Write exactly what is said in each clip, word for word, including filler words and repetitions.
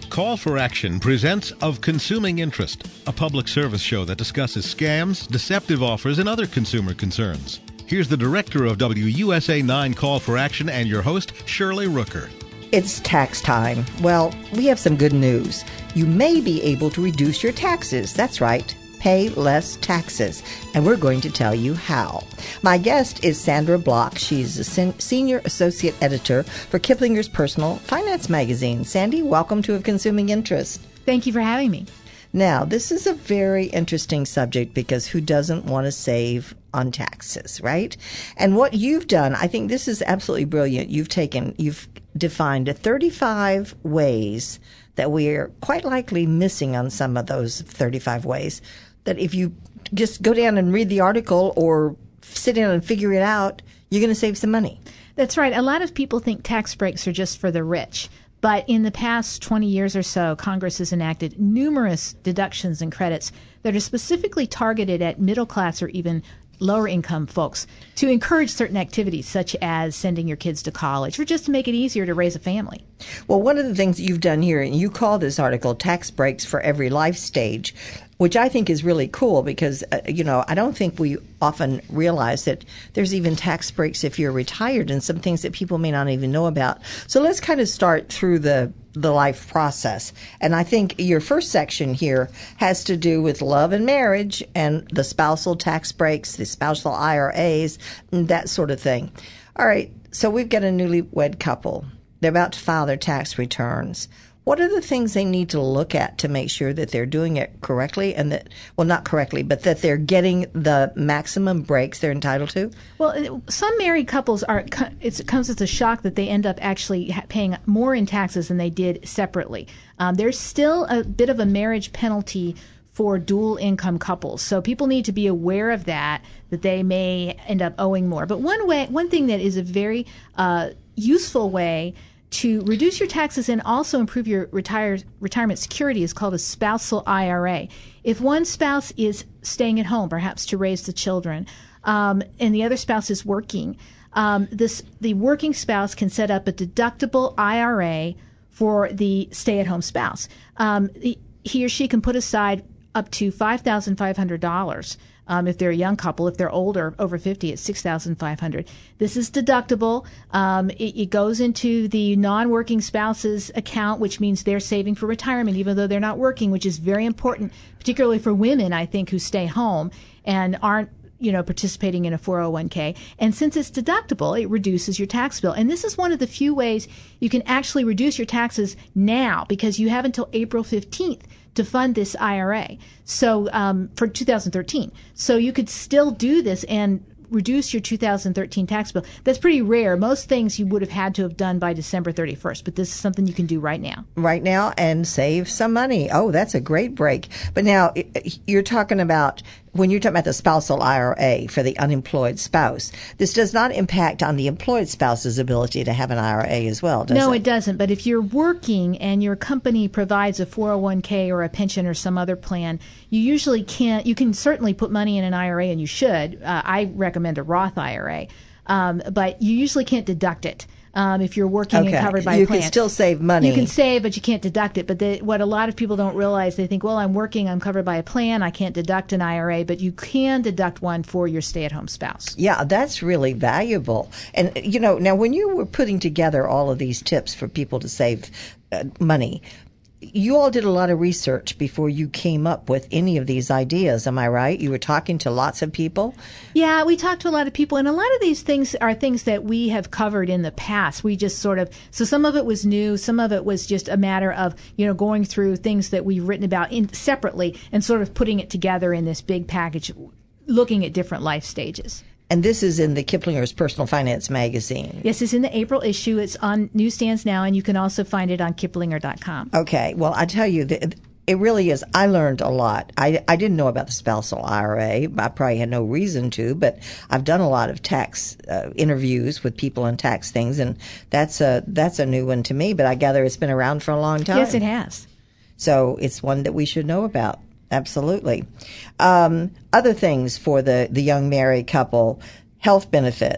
Call for Action presents Of Consuming Interest, a public service show that discusses scams, deceptive offers, and other consumer concerns. Here's the director of W U S A nine Call for Action and your host, Shirley Rooker. It's tax time. Well, we have some good news. You may be able to reduce your taxes. That's right. Pay less taxes. And we're going to tell you how. My guest is Sandra Block. She's a sen- senior associate editor for Kiplinger's Personal Finance magazine. Sandy, welcome to Of Consuming Interest. Thank you for having me. Now, this is a very interesting subject because who doesn't want to save on taxes, right? And what you've done, I think this is absolutely brilliant. You've taken, you've defined thirty-five ways that we are quite likely missing on some of those thirty-five ways, that if you just go down and read the article or sit down and figure it out, you're going to save some money. That's right. A lot of people think tax breaks are just for the rich. But in the past twenty years or so, Congress has enacted numerous deductions and credits that are specifically targeted at middle class or even lower income folks to encourage certain activities such as sending your kids to college or just to make it easier to raise a family. Well, one of the things that you've done here, and you call this article Tax Breaks for Every Life Stage, which I think is really cool because, uh, you know, I don't think we often realize that there's even tax breaks if you're retired and some things that people may not even know about. So let's kind of start through the the life process. And I think your first section here has to do with love and marriage and the spousal tax breaks, the spousal I R As, and that sort of thing. All right, so we've got a newlywed couple. They're about to file their tax returns. What are the things they need to look at to make sure that they're doing it correctly and that, well, not correctly, but that they're getting the maximum breaks they're entitled to? Well, some married couples are, it comes as a shock that they end up actually paying more in taxes than they did separately. Um, there's still a bit of a marriage penalty for dual income couples. So people need to be aware of that, that they may end up owing more. But one way, one thing that is a very uh, useful way to reduce your taxes and also improve your retire, retirement security is called a spousal I R A. If one spouse is staying at home, perhaps to raise the children, um, and the other spouse is working, um, this the working spouse can set up a deductible I R A for the stay-at-home spouse. Um, he or she can put aside up to five thousand five hundred dollars. Um, if they're a young couple. If they're older, over fifty, it's six thousand five hundred dollars. This is deductible. Um, it, it goes into the non-working spouse's account, which means they're saving for retirement, even though they're not working, which is very important, particularly for women, I think, who stay home and aren't, you know, participating in a four oh one k. And since it's deductible, it reduces your tax bill. And this is one of the few ways you can actually reduce your taxes now, because you have until April fifteenth to fund this I R A. So um, for two thousand thirteen. So you could still do this and reduce your two thousand thirteen tax bill. That's pretty rare. Most things you would have had to have done by December thirty-first, but this is something you can do right now. Right now and save some money. Oh, that's a great break. But now you're talking about, when you're talking about the spousal I R A for the unemployed spouse, this does not impact on the employed spouse's ability to have an I R A as well, does it? No, it doesn't. But if you're working and your company provides a four oh one k or a pension or some other plan, you usually can't, you can certainly put money in an I R A, and you should. Uh, I recommend a Roth I R A. Um, but you usually can't deduct it. Um, if you're working okay. and covered by you a plan. You can still save money. You can save, but you can't deduct it. But the, what a lot of people don't realize, they think, well, I'm working, I'm covered by a plan, I can't deduct an I R A, but you can deduct one for your stay-at-home spouse. Yeah, that's really valuable. And, you know, now when you were putting together all of these tips for people to save uh, money, you all did a lot of research before you came up with any of these ideas. Am I right? You were talking to lots of people? Yeah, we talked to a lot of people, and a lot of these things are things that we have covered in the past. We just sort of, so some of it was new, some of it was just a matter of, you know, going through things that we've written about in, separately and sort of putting it together in this big package, looking at different life stages. And this is in the Kiplinger's Personal Finance magazine. Yes, it's in the April issue. It's on newsstands now, and you can also find it on kiplinger dot com. Okay. Well, I tell you, it really is. I learned a lot. I, I didn't know about the spousal I R A. I probably had no reason to, but I've done a lot of tax uh, interviews with people on tax things, and that's a, that's a new one to me, but I gather it's been around for a long time. Yes, it has. So it's one that we should know about. Absolutely. Um, other things for the, the young married couple, health benefits.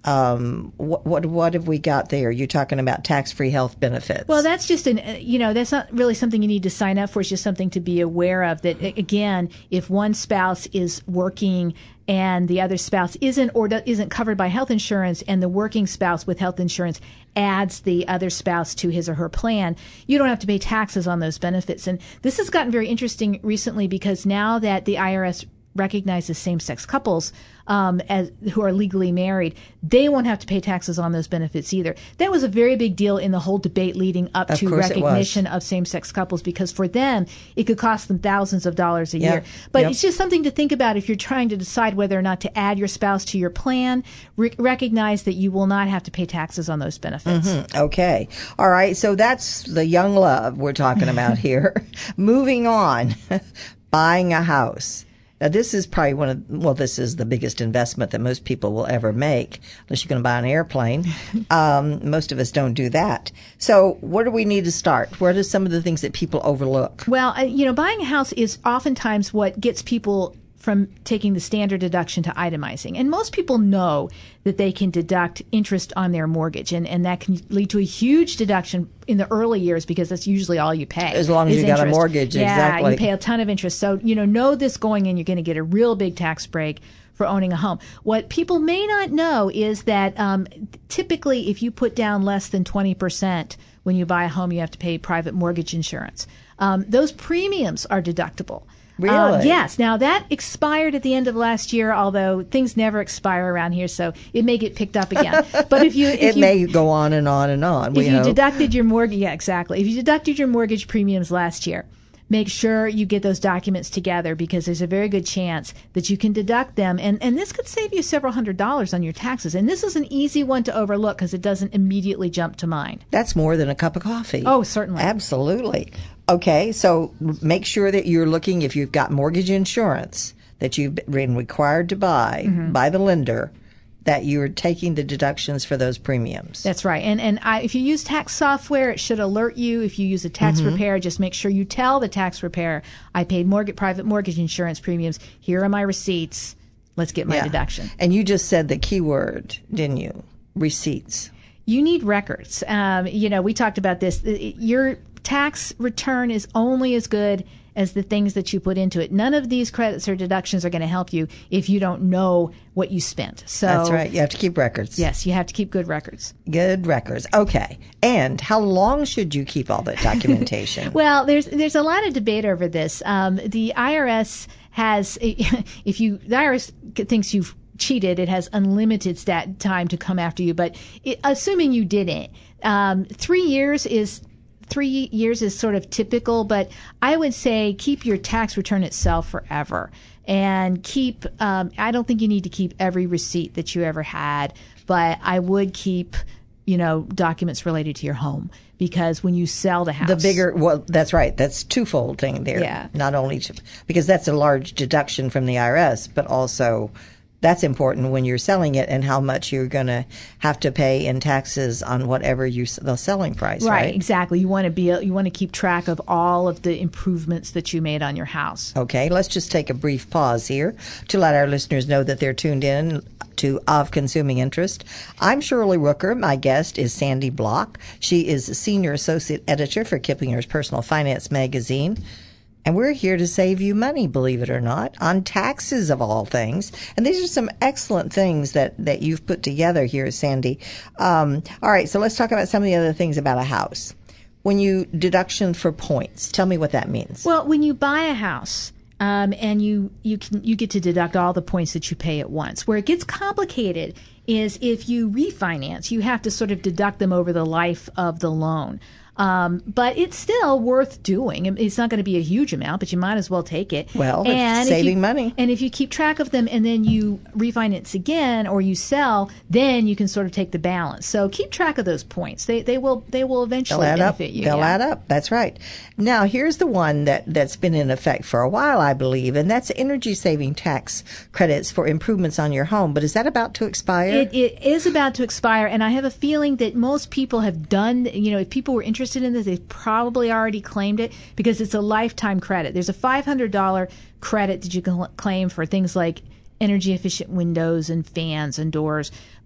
Um, what, what what have we got there? You're talking about tax-free health benefits. Well, that's just an, uh, you know, that's not really something you need to sign up for. It's just something to be aware of that, again, if one spouse is working and the other spouse isn't or do, isn't covered by health insurance, and the working spouse with health insurance adds the other spouse to his or her plan, you don't have to pay taxes on those benefits. And this has gotten very interesting recently because now that the I R S recognizes same-sex couples um, as who are legally married, they won't have to pay taxes on those benefits either. That was a very big deal in the whole debate leading up of to recognition of same-sex couples, because for them it could cost them thousands of dollars a yep. year. But yep. it's just something to think about if you're trying to decide whether or not to add your spouse to your plan. Re- recognize that you will not have to pay taxes on those benefits. Mm-hmm. Okay. All right. So that's the young love we're talking about here. Moving on, buying a house. Now, this is probably one of, well, this is the biggest investment that most people will ever make, unless you're going to buy an airplane. Um, most of us don't do that. So where do we need to start? What are some of the things that people overlook? Well, uh, you know, buying a house is oftentimes what gets people from taking the standard deduction to itemizing. And most people know that they can deduct interest on their mortgage, and, and that can lead to a huge deduction in the early years because that's usually all you pay. As long as you interest. got a mortgage, yeah, exactly. Yeah, you pay a ton of interest. So, you know, know this going in, you're going to get a real big tax break for owning a home. What people may not know is that um, typically if you put down less than twenty percent when you buy a home, you have to pay private mortgage insurance. Um, those premiums are deductible. Really? Uh, yes. Now, that expired at the end of last year, although things never expire around here, so it may get picked up again. But if you... If it you, may go on and on and on, we If you hope. deducted your mortgage... Yeah, exactly. If you deducted your mortgage premiums last year, make sure you get those documents together because there's a very good chance that you can deduct them. And, and this could save you several hundred dollars on your taxes. And this is an easy one to overlook because it doesn't immediately jump to mind. That's more than a cup of coffee. Oh, certainly. Absolutely. Okay, so make sure that you're looking, if you've got mortgage insurance that you've been required to buy mm-hmm. by the lender, that you're taking the deductions for those premiums. That's right. And and I, if you use tax software, it should alert you. If you use a tax mm-hmm. preparer, just make sure you tell the tax preparer, I paid mortgage, private mortgage insurance premiums. Here are my receipts. Let's get my yeah. deduction. And you just said the key word, didn't you? Receipts. You need records. Um, you know, we talked about this. Your tax return is only as good as the things that you put into it. None of these credits or deductions are going to help you if you don't know what you spent. So that's right. You have to keep records. Yes, you have to keep good records. Good records. Okay. And how long should you keep all that documentation? Well, there's there's a lot of debate over this. Um, the I R S has, if you, the I R S thinks you've cheated, it has unlimited stat time to come after you. But it, assuming you didn't, um, three years is Three years is sort of typical, but I would say keep your tax return itself forever. And keep, um, I don't think you need to keep every receipt that you ever had, but I would keep, you know, documents related to your home. Because when you sell the house. The bigger, well, that's right. That's twofold thing there. Yeah. Not only, to, because that's a large deduction from the I R S, but also that's important when you're selling it and how much you're going to have to pay in taxes on whatever you the selling price, right? Right, exactly. You want to be you want to keep track of all of the improvements that you made on your house. Okay, let's just take a brief pause here to let our listeners know that they're tuned in to Of Consuming Interest. I'm Shirley Rooker. My guest is Sandy Block. She is a senior associate editor for Kiplinger's Personal Finance magazine. And we're here to save you money, believe it or not, on taxes of all things. And these are some excellent things that, that you've put together here, Sandy. Um, all right, so let's talk about some of the other things about a house. When you deduction for points, tell me what that means. Well, when you buy a house, um, and you you can you get to deduct all the points that you pay at once. Where it gets complicated is if you refinance, you have to sort of deduct them over the life of the loan. Um, but it's still worth doing. It's not going to be a huge amount, but you might as well take it. Well, and it's saving you, money. And if you keep track of them and then you refinance again or you sell, then you can sort of take the balance. So keep track of those points. They they will they will eventually They'll add benefit up. you. They'll yeah. add up. That's right. Now, here's the one that, that's been in effect for a while, I believe, and that's energy saving tax credits for improvements on your home. But is that about to expire? It, it is about to expire, and I have a feeling that most people have done, you know, if people were interested in this, they've probably already claimed it because it's a lifetime credit. There's a five hundred dollars credit that you can claim for things like energy efficient windows and fans and doors.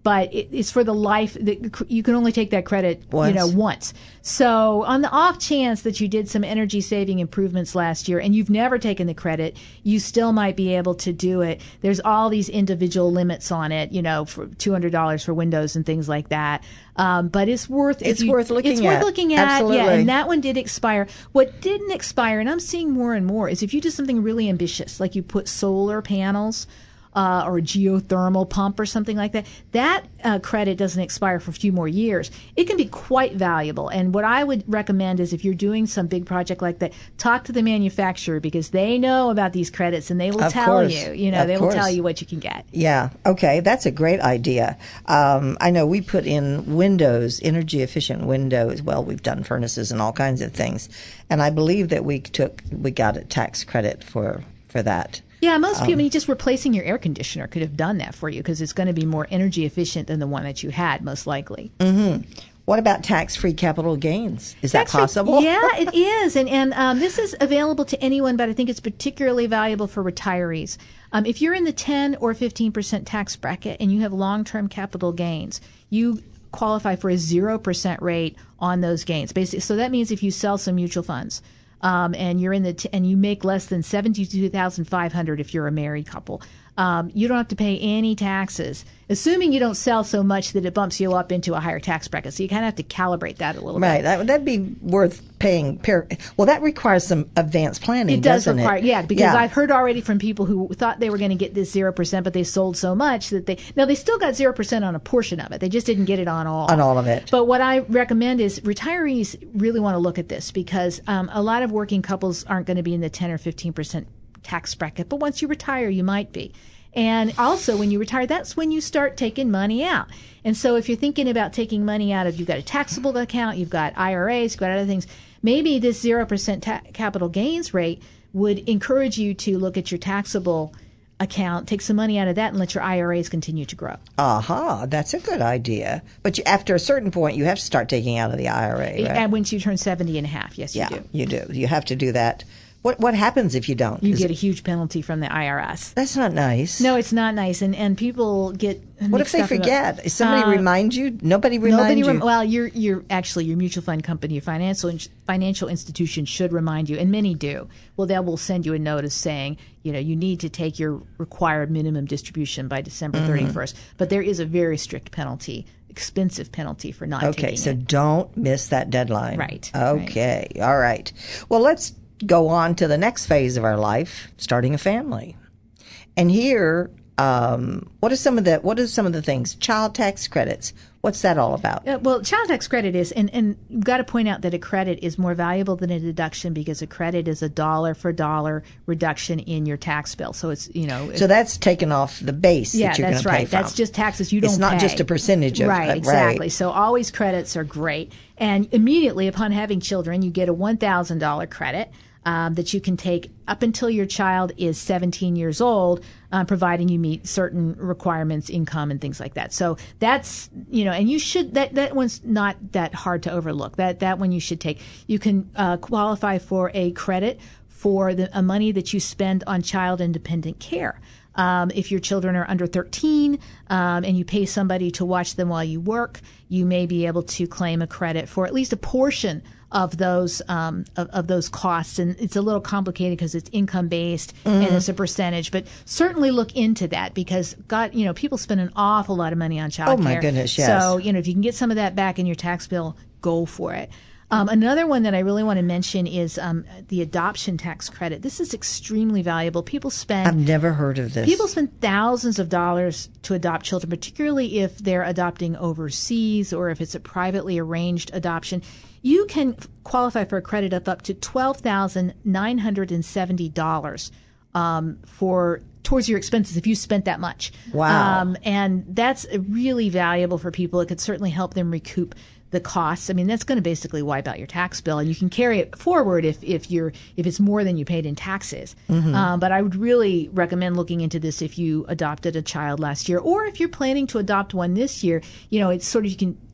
but it, it's for the life that you can only take that credit, once. you know, once. So on the off chance that you did some energy saving improvements last year and you've never taken the credit, you still might be able to do it. There's all these individual limits on it, you know, for two hundred dollars for windows and things like that. Um, but it's worth it's you, worth looking it's at. It's worth looking at. Absolutely. Yeah, and that one did expire. What didn't expire, and I'm seeing more and more, is if you do something really ambitious, like you put solar panels uh, or a geothermal pump or something like that, that uh, credit doesn't expire for a few more years. It can be quite valuable. And what I would recommend is if you're doing some big project like that, talk to the manufacturer because they know about these credits and they will Of tell course. you. You know, Of they course. will tell you what you can get. Yeah. Okay. That's a great idea. Um, I know we put in windows, energy efficient windows. Well, we've done furnaces and all kinds of things. And I believe that we took, we got a tax credit for, for that. Yeah, most people, I mean, just replacing your air conditioner could have done that for you because it's going to be more energy efficient than the one that you had, most likely. Mm-hmm. What about tax-free capital gains? Is Tax that possible? Free, yeah, it is. And, and um, this is available to anyone, but I think it's particularly valuable for retirees. Um, if you're in the ten or fifteen percent tax bracket and you have long-term capital gains, you qualify for a zero percent rate on those gains. Basically, so that means if you sell some mutual funds, Um, and you're in the t- and you make less than seventy-two thousand five hundred if you're a married couple, um, you don't have to pay any taxes, assuming you don't sell so much that it bumps you up into a higher tax bracket. So you kind of have to calibrate that a little Right. bit. That, that'd be worth paying. Per, well, that requires some advanced planning, It does doesn't require, it? yeah, because Yeah. I've heard already from people who thought they were going to get this zero percent, but they sold so much that they, now they still got zero percent on a portion of it. They just didn't get it on all. On all of it. But what I recommend is retirees really want to look at this because um, a lot of working couples aren't going to be in the ten or fifteen percent tax bracket, but once you retire, you might be. And also, when you retire, that's when you start taking money out. And so if you're thinking about taking money out of, you've got a taxable account, you've got I R As, you've got other things, maybe this zero percent ta- capital gains rate would encourage you to look at your taxable account, take some money out of that, and let your I R As continue to grow. Aha, that's a good idea. But you, after a certain point, you have to start taking out of the I R A, right? And once you turn seventy and a half, yes, you yeah, do. you do. You have to do that. What What happens if you don't? You Is get it- a huge penalty from the I R S. That's not nice. No, it's not nice, and and people get. What if they forget? If somebody uh, reminds you? Nobody reminds Nobody. you. Rem- well, you're you're actually your mutual fund company, your financial financial institution should remind you, and many do. Well, they will send you a notice saying, you know, you need to take your required minimum distribution by December thirty-first. Mm-hmm. But there is a very strict penalty, expensive penalty for not Okay, taking so it. don't miss that deadline. Right, Okay. Right. All right. Well, let's go on to the next phase of our life, starting a family. And here, um, what are some of the what are some of the things? Child tax credits. What's that all about? Uh, well, child tax credit is, and, and you've got to point out that a credit is more valuable than a deduction because a credit is a dollar for dollar reduction in your tax bill. So it's, you know. So that's taken off the base Yeah, that you're that's going to pay right. from. That's just taxes you don't It's not pay. just a percentage of right, uh, exactly. Right. So always credits are great. And immediately upon having children, you get a one thousand dollars credit. Um, that you can take up until your child is seventeen years old, uh, providing you meet certain requirements, income, and things like that. So that's, you know, and you should, that, that one's not that hard to overlook. That, that one you should take. You can uh, qualify for a credit for the uh, money that you spend on child independent care. Um, if your children are under thirteen um, and you pay somebody to watch them while you work, you may be able to claim a credit for at least a portion of those um, of, of those costs. And it's a little complicated because it's income based mm-hmm. and it's a percentage. But certainly look into that because God, you know, people spend an awful lot of money on child Oh care. my goodness, yes. So you know, if you can get some of that back in your tax bill, go for it. Um, another one that I really want to mention is um, the adoption tax credit. This is extremely valuable. People spend. I've never heard of this. People spend thousands of dollars to adopt children, particularly if they're adopting overseas or if it's a privately arranged adoption. You can qualify for a credit of up to twelve thousand nine hundred seventy dollars um, for towards your expenses if you spent that much. Wow. Um, and that's really valuable for people. It could certainly help them recoup the costs. I mean, that's going to basically wipe out your tax bill, and you can carry it forward if, if you're if it's more than you paid in taxes. Mm-hmm. Um, but I would really recommend looking into this if you adopted a child last year, or if you're planning to adopt one this year. You know, it's sort of you can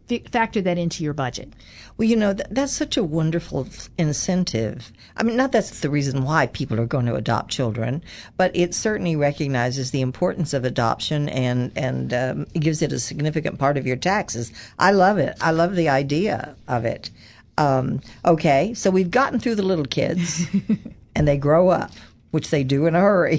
f- factor that into your budget. Well, you know, th- that's such a wonderful incentive. I mean, not that's the reason why people are going to adopt children, but it certainly recognizes the importance of adoption and, and um, gives it a significant part of your taxes. I love it. I love the idea of it. Um, okay, so we've gotten through the little kids, and they grow up, which they do in a hurry,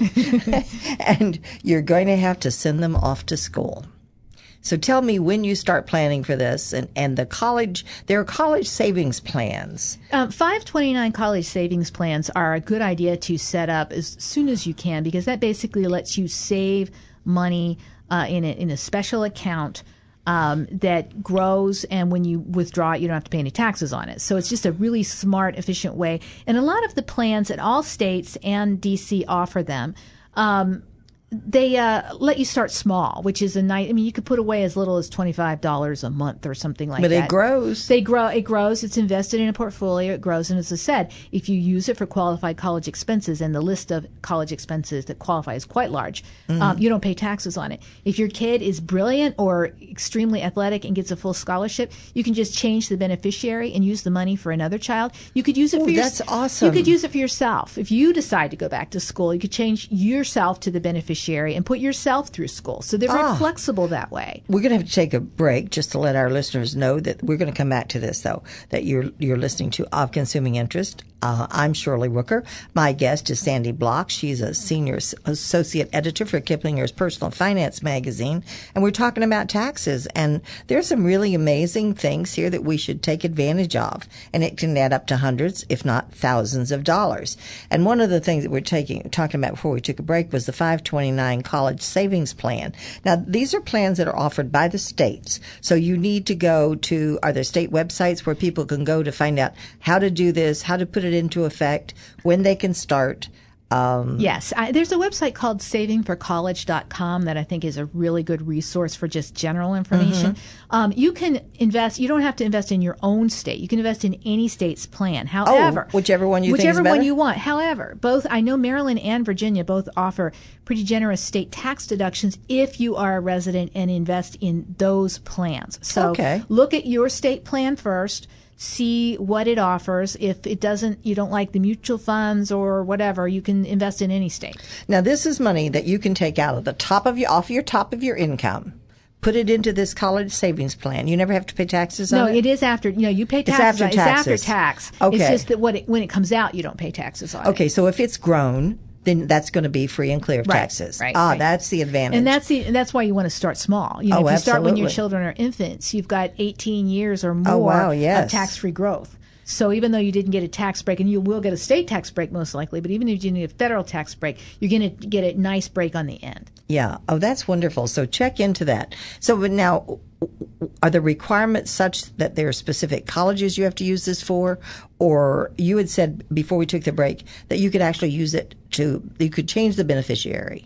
and you're going to have to send them off to school. So tell me when you start planning for this, and, and the college, there are college savings plans. Um, five twenty-nine college savings plans are a good idea to set up as soon as you can, because that basically lets you save money uh, in, a, in a special account um, that grows, and when you withdraw it, you don't have to pay any taxes on it. So it's just a really smart, efficient way. And a lot of the plans at all states and D C offer them. Um, They uh, let you start small, which is a nice. I mean, you could put away as little as twenty-five dollars a month or something like but that. But it grows. They grow. It grows. It's invested in a portfolio. It grows, and as I said, if you use it for qualified college expenses, and the list of college expenses that qualify is quite large, mm-hmm. um, you don't pay taxes on it. If your kid is brilliant or extremely athletic and gets a full scholarship, you can just change the beneficiary and use the money for another child. You could use it Ooh, for your, that's awesome. You could use it for yourself. If you decide to go back to school, you could change yourself to the beneficiary and put yourself through school. So they're very ah. flexible that way. We're going to have to take a break just to let our listeners know that we're going to come back to this, though, that you're you're listening to Of Consuming Interest. Uh, I'm Shirley Rooker. My guest is Sandy Block. She's a senior associate editor for Kiplinger's Personal Finance magazine, and we're talking about taxes. And there's some really amazing things here that we should take advantage of, and it can add up to hundreds, if not thousands, of dollars. And one of the things that we're taking talking about before we took a break was the five twenty-nine College Savings Plan. Now, these are plans that are offered by the states, so you need to go to, are there state websites where people can go to find out how to do this, how to put it into effect, when they can start? Um, yes. I, there's a website called saving for college dot com that I think is a really good resource for just general information. Mm-hmm. Um, you can invest. You don't have to invest in your own state. You can invest in any state's plan. However, oh, whichever one you whichever think is better? one you want. However, both I know Maryland and Virginia both offer pretty generous state tax deductions if you are a resident and invest in those plans. So okay. Look at your state plan first. See what it offers. If it doesn't, you don't like the mutual funds or whatever, you can invest in any state. Now, this is money that you can take out of the top of your, off your top of your income, put it into this college savings plan. You never have to pay taxes on no, it? No, it is after, you know, you pay taxes. It's after on, taxes. It's after tax. Okay. It's just that what it, when it comes out, you don't pay taxes on it. Okay, so if it's grown, then that's going to be free and clear of right, taxes. Right, ah, right. That's the advantage. And that's the and that's why you want to start small. You know, oh, if you start when your absolutely. children are infants, you've got eighteen years or more oh, wow, yes. of tax-free growth. So even though you didn't get a tax break, and you will get a state tax break most likely, but even if you didn't get a federal tax break, you're going to get a nice break on the end. Yeah. Oh, that's wonderful. So check into that. So but now, are the requirements such that there are specific colleges you have to use this for? Or you had said before we took the break that you could actually use it to, you could change the beneficiary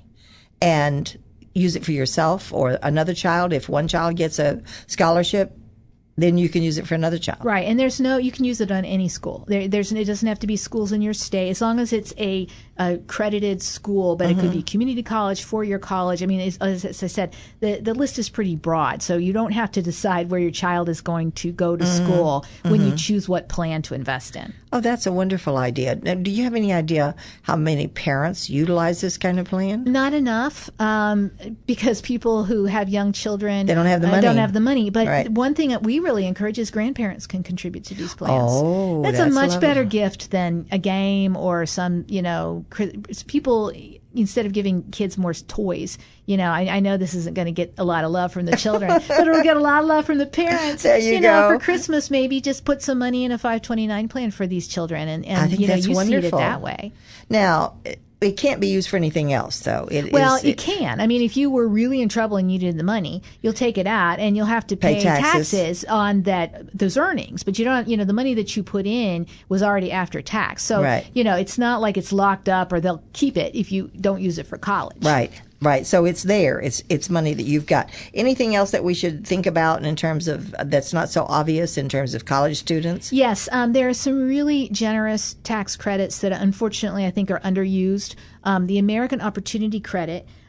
and use it for yourself or another child. If one child gets a scholarship, then you can use it for another child. Right, and there's no, you can use it on any school. There, there's, it doesn't have to be schools in your state, as long as it's a, a accredited school, but mm-hmm. it could be community college, four-year college. I mean, as, as I said, the, the list is pretty broad, so you don't have to decide where your child is going to go to mm-hmm. school when mm-hmm. you choose what plan to invest in. Oh, that's a wonderful idea. Now, do you have any idea how many parents utilize this kind of plan? Not enough, um, because people who have young children they don't have the money. Uh, don't have the money. But right. one thing that we really encourage is grandparents can contribute to these plans. Oh, that's, that's a much lovely. better gift than a game or some, you know, people. Instead of giving kids more toys, you know, I, I know this isn't going to get a lot of love from the children, but it'll get a lot of love from the parents. There you, you know, go. For Christmas, maybe just put some money in a five twenty-nine plan for these children, and, and I think you know, that's you wonderful. see it that way. Now, it can't be used for anything else, though. It well, is, it, it can. I mean, if you were really in trouble and needed the money, you'll take it out, and you'll have to pay, pay taxes. taxes on that those earnings. But you don't, you know, the money that you put in was already after tax. So, right. you know, it's not like it's locked up or they'll keep it if you don't use it for college. Right. Right. So it's there. It's it's money that you've got. Anything else that we should think about in terms of that's not so obvious in terms of college students? Yes. Um, there are some really generous tax credits that unfortunately I think are underused. Um, the American Opportunity Credit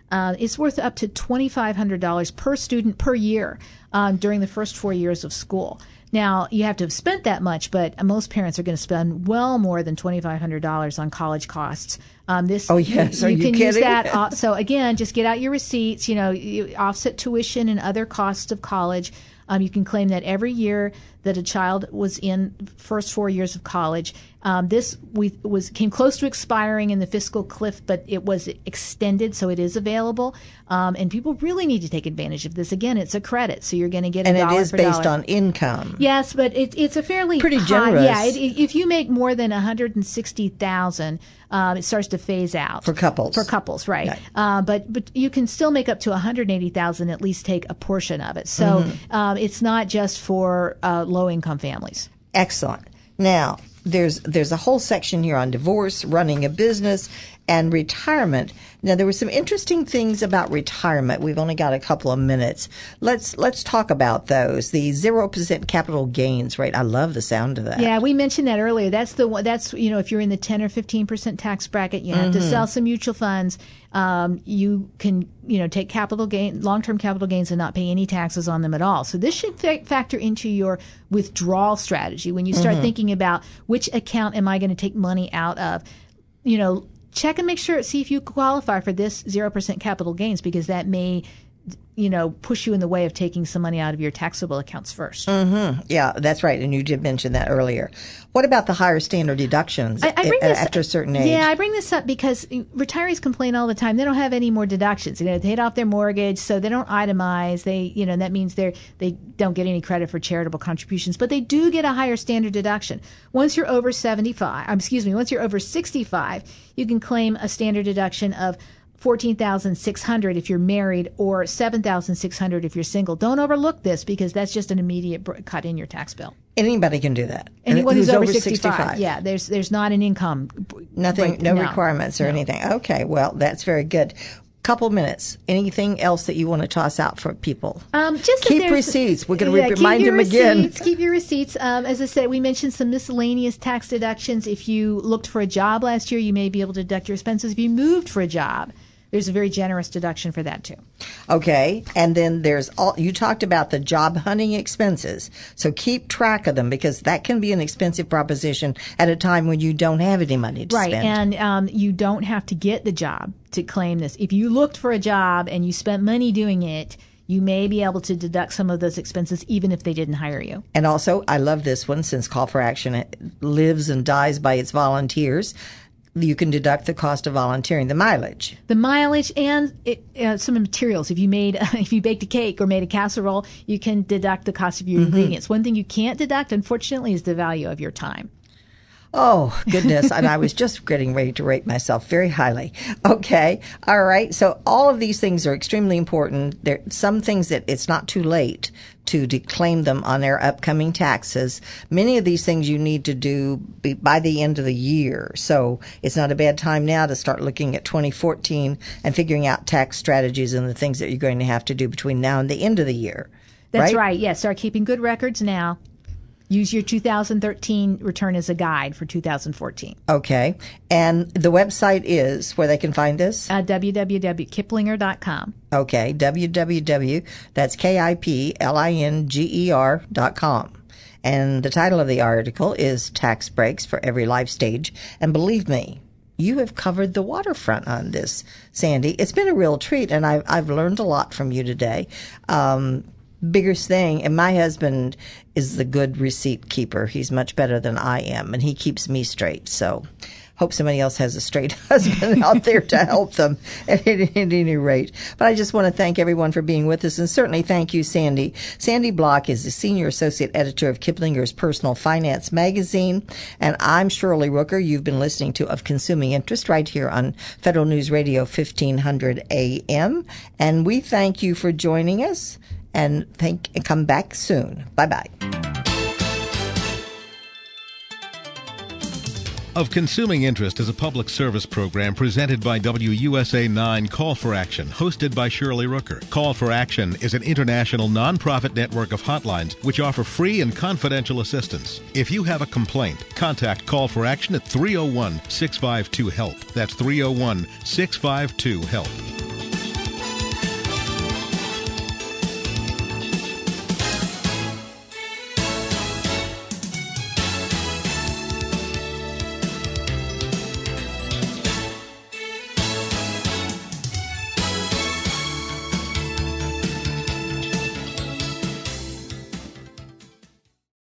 uh, it's worth up to twenty-five hundred dollars per student per year um, during the first four years of school. Now, you have to have spent that much, but most parents are going to spend well more than twenty-five hundred dollars on college costs. Um, this, oh, yes. You, you, you can kidding? use that. Uh, so, again, just get out your receipts, you know, you offset tuition and other costs of college. Um, you can claim that every year that a child was in first four years of college. Um, this we was came close to expiring in the fiscal cliff, but it was extended, so it is available. Um, and people really need to take advantage of this. Again, it's a credit, so you're going to get a and dollar it is for based dollar. on income. Yes, but it, it's a fairly pretty high, generous. Yeah, it, it, if you make more than one hundred sixty thousand, um, it starts to phase out for couples. For couples, right? right. Uh, but but you can still make up to one hundred eighty thousand. At least take a portion of it. So mm-hmm. um, it's not just for uh, low income families. Excellent. Now, there's there's a whole section here on divorce, running a business, and retirement. Now, there were some interesting things about retirement. We've only got a couple of minutes. Let's let's talk about those. The zero percent capital gains rate. I love the sound of that. Yeah, we mentioned that earlier. That's the one. That's you know, if you're in the ten or fifteen percent tax bracket, you have mm-hmm. to sell some mutual funds. Um, you can you know take capital gain, long term capital gains, and not pay any taxes on them at all. So this should fa- factor into your withdrawal strategy when you start mm-hmm. thinking about which account am I going to take money out of. You know. Check and make sure, see if you qualify for this zero percent capital gains, because that may, you know, push you in the way of taking some money out of your taxable accounts first. Mm-hmm. Yeah, that's right. And you did mention that earlier. What about the higher standard deductions I, I bring a- this, after a certain age? Yeah, I bring this up because retirees complain all the time. They don't have any more deductions. You know, they paid off their mortgage, so they don't itemize. They, you know, that means they they don't get any credit for charitable contributions, but they do get a higher standard deduction. Once you're over seventy-five, um, excuse me, once you're over sixty-five, you can claim a standard deduction of fourteen thousand six hundred dollars if you're married, or seven thousand six hundred dollars if you're single. Don't overlook this, because that's just an immediate cut in your tax bill. Anybody can do that. Anyone who's, who's over, over sixty-five. sixty-five. Yeah, there's there's not an income. Nothing, right, no, no requirements or no. anything. Okay, well, that's very good. Couple minutes. Anything else that you want to toss out for people? Um, just keep receipts. We're going to yeah, remind them receipts, again. Keep your receipts. Um, as I said, we mentioned some miscellaneous tax deductions. If you looked for a job last year, you may be able to deduct your expenses. If you moved for a job, there's a very generous deduction for that too. Okay, and then there's all you talked about the job hunting expenses. So keep track of them, because that can be an expensive proposition at a time when you don't have any money to right, spend. Right, and um, you don't have to get the job to claim this. If you looked for a job and you spent money doing it, you may be able to deduct some of those expenses even if they didn't hire you. And also, I love this one, since Call for Action lives and dies by its volunteers. You can deduct the cost of volunteering, the mileage. The mileage and it, uh, some materials. If you made, uh, if you baked a cake or made a casserole, you can deduct the cost of your mm-hmm. ingredients. One thing you can't deduct, unfortunately, is the value of your time. Oh, goodness. And I was just getting ready to rate myself very highly. Okay. All right. So all of these things are extremely important. There are some things that it's not too late to declaim them on their upcoming taxes. Many of these things you need to do by the end of the year. So it's not a bad time now to start looking at twenty fourteen and figuring out tax strategies and the things that you're going to have to do between now and the end of the year. That's right. right. Yes. Yeah, start keeping good records now. Use your two thousand thirteen return as a guide for two thousand fourteen. Okay. And the website is where they can find this? Uh, w w w dot kiplinger dot com. Okay. w w w. That's K I P L I N G E R dot com. And the title of the article is Tax Breaks for Every Life Stage. And believe me, you have covered the waterfront on this, Sandy. It's been a real treat, and I've, I've learned a lot from you today. Um, biggest thing, and my husband is the good receipt keeper. He's much better than I am, and he keeps me straight. So hope somebody else has a straight husband out there to help them at, at any rate. But I just want to thank everyone for being with us, and certainly thank you, Sandy. Sandy Block is the Senior Associate Editor of Kiplinger's Personal Finance Magazine, and I'm Shirley Rooker. You've been listening to Of Consuming Interest right here on Federal News Radio fifteen hundred A M, and we thank you for joining us, and thank and come back soon. Bye-bye. Of Consuming Interest is a public service program presented by W U S A nine Call for Action, hosted by Shirley Rooker. Call for Action is an international nonprofit network of hotlines which offer free and confidential assistance. If you have a complaint, contact Call for Action at three oh one, six five two, HELP. That's three oh one, six five two, HELP.